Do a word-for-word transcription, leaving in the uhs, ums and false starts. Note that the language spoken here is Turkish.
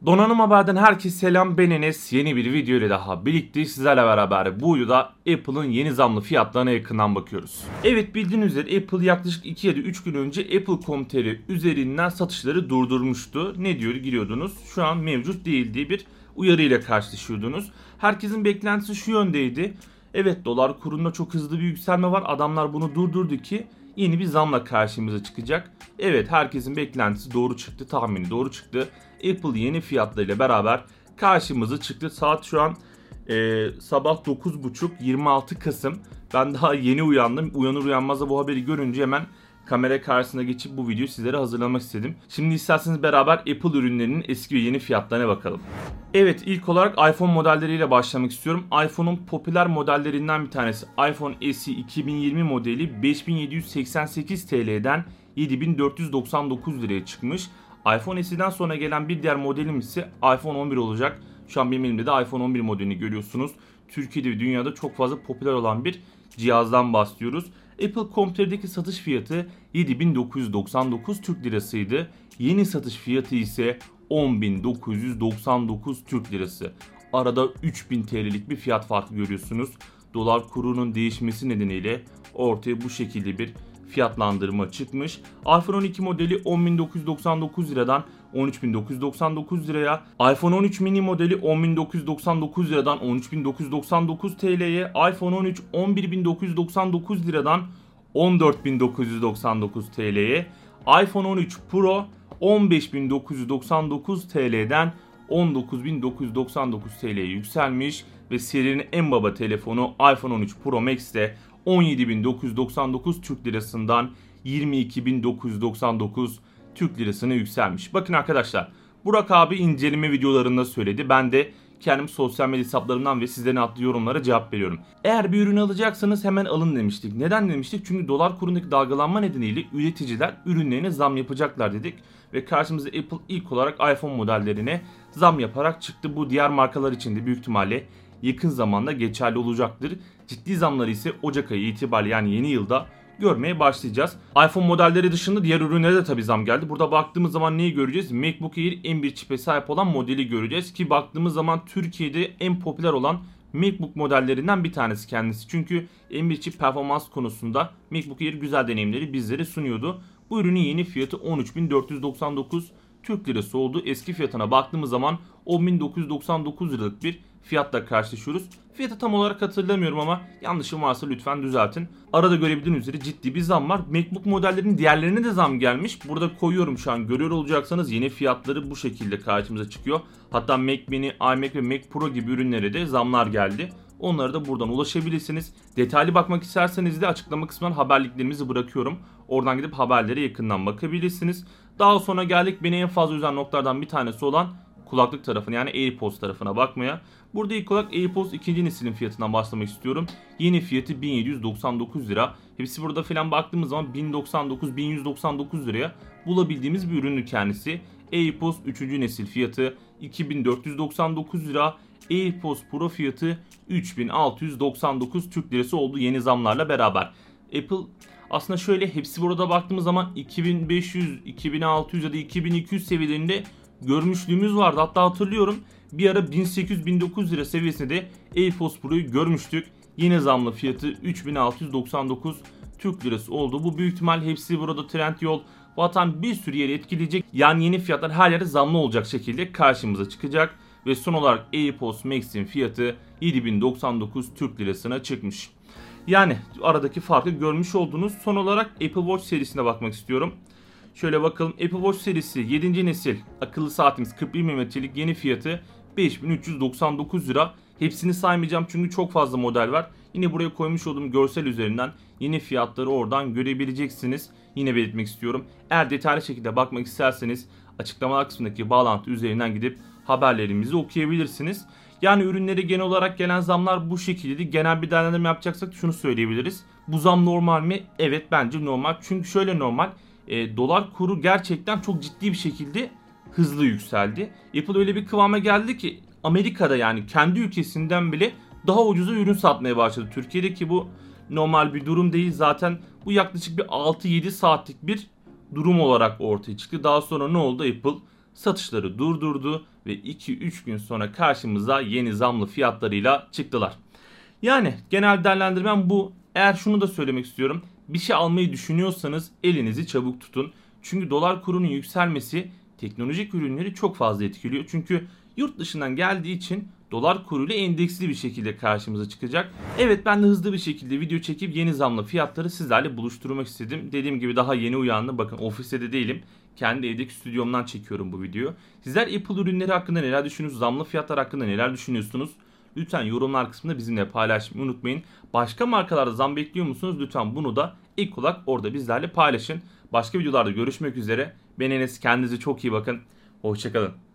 Donanım Haber'den herkese selam, ben Enes. Yeni bir video ile daha birlikte sizlerle beraber bu videoda Apple'ın yeni zamlı fiyatlarına yakından bakıyoruz. Evet, bildiğiniz üzere Apple yaklaşık iki ya da üç gün önce Apple nokta com nokta tr üzerinden satışları durdurmuştu. Ne diyor, giriyordunuz, şu an mevcut değil diye bir uyarı ile karşılaşıyordunuz. Herkesin beklentisi şu yöndeydi. Evet, dolar kurunda çok hızlı bir yükselme var. Adamlar bunu durdurdu ki yeni bir zamla karşımıza çıkacak. Evet, herkesin beklentisi doğru çıktı, tahmini doğru çıktı. Apple yeni fiyatlarıyla beraber karşımıza çıktı. Saat şu an e, sabah dokuz buçuk, yirmi altı Kasım. Ben daha yeni uyandım. Uyanır uyanmaz da bu haberi görünce hemen kamera karşısına geçip bu videoyu sizlere hazırlamak istedim. Şimdi isterseniz beraber Apple ürünlerinin eski ve yeni fiyatlarına bakalım. Evet, ilk olarak iPhone modelleriyle başlamak istiyorum. iPhone'un popüler modellerinden bir tanesi iPhone S E iki bin yirmi modeli beş bin yedi yüz seksen sekiz T L'den yedi bin dört yüz doksan dokuz liraya çıkmış. iPhone S E'den sonra gelen bir diğer modelim ise iPhone on bir olacak. Şu an benim elimde de iPhone on bir modelini görüyorsunuz. Türkiye'de ve dünyada çok fazla popüler olan bir cihazdan bahsediyoruz. Apple nokta com nokta tr'deki satış fiyatı yedi bin dokuz yüz doksan dokuz Türk Lirasıydı. Yeni satış fiyatı ise on bin dokuz yüz doksan dokuz Türk Lirası. Arada üç bin T L'lik bir fiyat farkı görüyorsunuz. Dolar kurunun değişmesi nedeniyle ortaya bu şekilde bir fiyatlandırma çıkmış. iPhone on iki modeli on bin dokuz yüz doksan dokuz liradan on üç bin dokuz yüz doksan dokuz liraya, iPhone on üç mini modeli on bin dokuz yüz doksan dokuz liradan on üç bin dokuz yüz doksan dokuz T L'ye, iPhone on üç on bir bin dokuz yüz doksan dokuz liradan on dört bin dokuz yüz doksan dokuz T L'ye, iPhone on üç Pro on beş bin dokuz yüz doksan dokuz T L'den on dokuz bin dokuz yüz doksan dokuz T L'ye yükselmiş ve serinin en baba telefonu iPhone on üç Pro Max'te on yedi bin dokuz yüz doksan dokuz Türk Lirasından yirmi iki bin dokuz yüz doksan dokuz Türk Lirasına yükselmiş. Bakın arkadaşlar, Burak abi inceleme videolarında söyledi. Ben de kendim sosyal medya hesaplarımdan ve sizlerin attığı yorumlara cevap veriyorum. Eğer bir ürünü alacaksanız hemen alın demiştik. Neden demiştik? Çünkü dolar kurundaki dalgalanma nedeniyle üreticiler ürünlerine zam yapacaklar dedik. Ve karşımıza Apple ilk olarak iPhone modellerine zam yaparak çıktı. Bu diğer markalar için de büyük ihtimalle yakın zamanda geçerli olacaktır. Ciddi zamları ise Ocak ayı itibariyle, yani yeni yılda görmeye başlayacağız. iPhone modelleri dışında diğer ürünlere de tabi zam geldi. Burada baktığımız zaman neyi göreceğiz? MacBook Air M bir çipe sahip olan modeli göreceğiz ki baktığımız zaman Türkiye'de en popüler olan MacBook modellerinden bir tanesi kendisi. Çünkü M bir çip performans konusunda MacBook Air güzel deneyimleri bizlere sunuyordu. Bu ürünün yeni fiyatı on üç bin dört yüz doksan dokuz Türk Lirası oldu. Eski fiyatına baktığımız zaman on bin dokuz yüz doksan dokuz liralık bir fiyatla karşılaşıyoruz. Fiyatı tam olarak hatırlamıyorum ama yanlışım varsa lütfen düzeltin. Arada görebildiğiniz üzere ciddi bir zam var. MacBook modellerinin diğerlerine de zam gelmiş. Burada koyuyorum, şu an görüyor olacaksanız yeni fiyatları bu şekilde karşımıza çıkıyor. Hatta Mac Mini, iMac ve Mac Pro gibi ürünlere de zamlar geldi. Onlara da buradan ulaşabilirsiniz. Detaylı bakmak isterseniz de açıklama kısmından haberliklerimizi bırakıyorum. Oradan gidip haberlere yakından bakabilirsiniz. Daha sonra geldik beni en fazla üzen noktalardan bir tanesi olan kulaklık tarafına, yani AirPods tarafına bakmaya. Burada ilk olarak AirPods ikinci neslin fiyatından başlamak istiyorum. Yeni fiyatı bin yedi yüz doksan dokuz lira. Hepsi burada falan baktığımız zaman bin doksan dokuz bin yüz doksan dokuz liraya bulabildiğimiz bir ürünü kendisi. AirPods üçüncü nesil fiyatı iki bin dört yüz doksan dokuz lira. AirPods Pro fiyatı üç bin altı yüz doksan dokuz Türk Lirası oldu yeni zamlarla beraber. Apple aslında şöyle, hepsi burada baktığımız zaman iki bin beş yüz, iki bin altı yüz ya da iki bin iki yüz seviyelerinde görmüşlüğümüz vardı. Hatta hatırlıyorum, bir ara bin sekiz yüz bin dokuz yüz lira seviyesinde de AirPods Pro'yu görmüştük. Yine zamlı fiyatı üç bin altı yüz doksan dokuz Türk Lirası oldu. Bu büyük ihtimal hepsi burada Trendyol, Vatan bir sürü yeri etkileyecek. Yani yeni fiyatlar her yerde zamlı olacak şekilde karşımıza çıkacak. Ve son olarak AirPods Max'in fiyatı yedi bin doksan dokuz Türk Lirasına çıkmış. Yani aradaki farkı görmüş oldunuz. Son olarak Apple Watch serisine bakmak istiyorum. Şöyle bakalım, Apple Watch serisi yedinci nesil akıllı saatimiz kırk bir milimetrelik yeni fiyatı beş bin üç yüz doksan dokuz lira. Hepsini saymayacağım çünkü çok fazla model var. Yine buraya koymuş olduğum görsel üzerinden yeni fiyatları oradan görebileceksiniz. Yine belirtmek istiyorum. Eğer detaylı şekilde bakmak isterseniz açıklamalar kısmındaki bağlantı üzerinden gidip haberlerimizi okuyabilirsiniz. Yani ürünlere genel olarak gelen zamlar bu şekilde. Genel bir değerlendirme yapacaksak şunu söyleyebiliriz. Bu zam normal mi? Evet, bence normal. Çünkü şöyle normal. E, dolar kuru gerçekten çok ciddi bir şekilde hızlı yükseldi. Apple öyle bir kıvama geldi ki Amerika'da, yani kendi ülkesinden bile daha ucuza ürün satmaya başladı. Türkiye'deki bu normal bir durum değil. Zaten bu yaklaşık bir altı yedi saatlik bir durum olarak ortaya çıktı. Daha sonra ne oldu? Apple satışları durdurdu ve iki üç gün sonra karşımıza yeni zamlı fiyatlarıyla çıktılar. Yani genel değerlendirmem bu. Eğer şunu da söylemek istiyorum. Bir şey almayı düşünüyorsanız elinizi çabuk tutun. Çünkü dolar kurunun yükselmesi teknolojik ürünleri çok fazla etkiliyor. Çünkü yurt dışından geldiği için dolar kuruyla endeksli bir şekilde karşımıza çıkacak. Evet, ben de hızlı bir şekilde video çekip yeni zamlı fiyatları sizlerle buluşturmak istedim. Dediğim gibi daha yeni uyandım. Bakın ofiste de değilim. Kendi evdeki stüdyomdan çekiyorum bu videoyu. Sizler Apple ürünleri hakkında neler düşünüyorsunuz? Zamlı fiyatlar hakkında neler düşünüyorsunuz? Lütfen yorumlar kısmında bizimle paylaşmayı unutmayın. Başka markalarda zam bekliyor musunuz? Lütfen bunu da ilk olarak orada bizlerle paylaşın. Başka videolarda görüşmek üzere. Ben Enes, kendinize çok iyi bakın. Hoşçakalın.